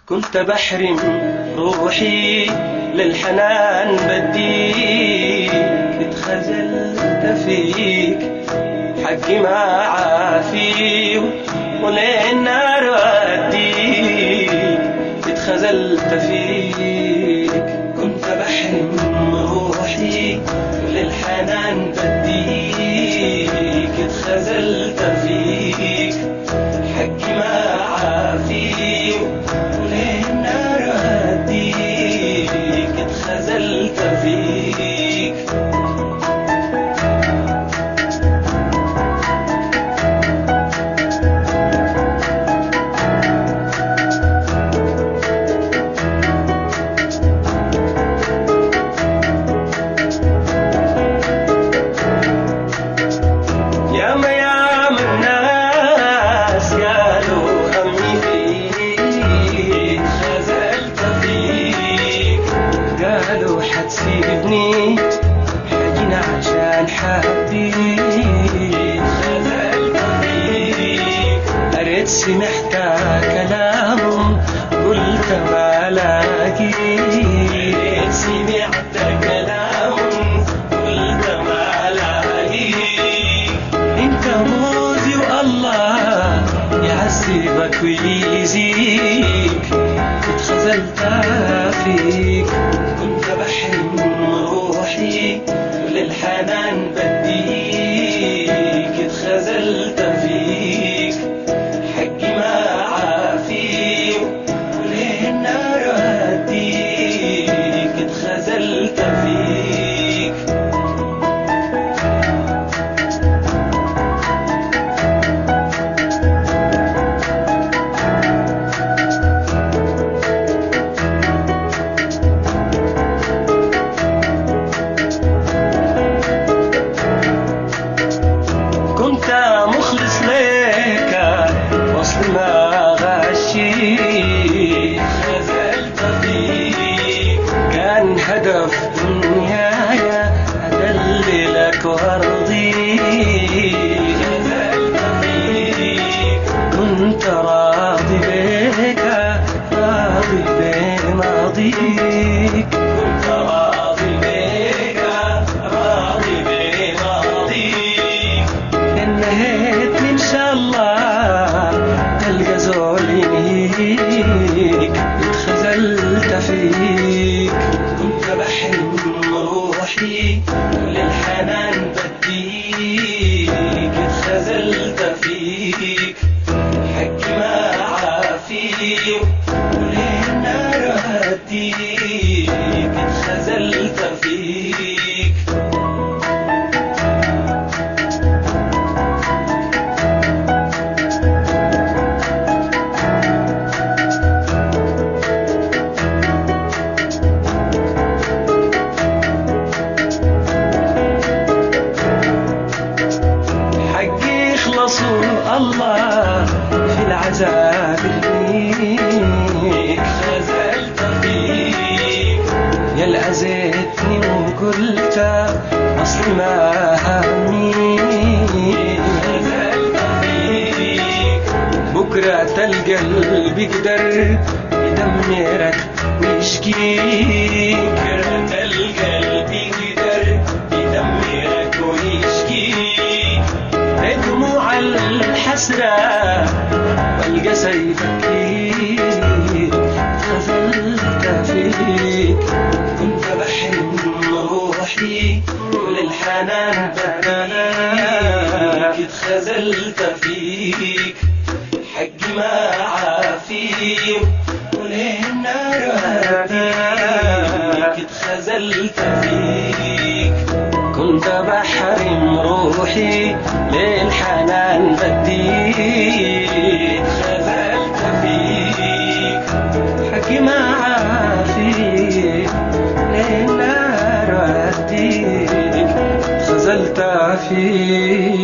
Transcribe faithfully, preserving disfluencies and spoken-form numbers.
كنت بحرم روحي للحنان بديك، اتخذلت فيك حقي ما عافيه وللنار وديك، اتخذلت فيك. كنت بحرم روحي للحنان بديك، اتخذلت فيك حقي ما عافيه وللنار وديك، اتخذلت فيك. قالوا حتسيبني حاجينا عشان حبيك، خذلت فيك. قريت سمعت كلامهم قلت ما لاقيك، قريت سمعت كلامهم قلت ما لاقيك. انت موزي والله يعذبك ويزيك، اتخذلت فيك. كنت بحرم روحي وللحنان بديك، اتخذلت فيك حقي ما عافيه وللنار وديك، اتخذلت فيك. مخلص لك وصل ما غشيك، خذلت فيك. كان هدف دنيايا أدللك وارضيك، خذلت فيك. كنت راضي بك راضي بماضيك، كنت راضي بك راضي بماضيك. انهيت ان شاء الله تلقى زول ينهيك، اتخذلت فيك. كنت بحرم روحي وللحنان بديك، اتخذلت فيك حقي ما عافيه وللنار هديك، اتخذلت فيك. الله في العذاب الميك، خذلت فيك. يا الأذيتني وقلت أصل ما هميك، خذلت فيك. بكرة تلقى القلب يقدر يدمرك ويشكيك، بكرة تلقى القلب يقدر يدمرك ويشكيك. دموع الحسرة والقى سيفك فيك، خذلت فيك. كنت بحرم روحي وللحنان بديك، اتخذلت فيك حقي ما عافيه وللنار هديك، اتخذلت فيك. كنت بحرم روحي للحنان بديك، خذلت فيك حقي ما عافيك للنار وديك، خذلت فيك.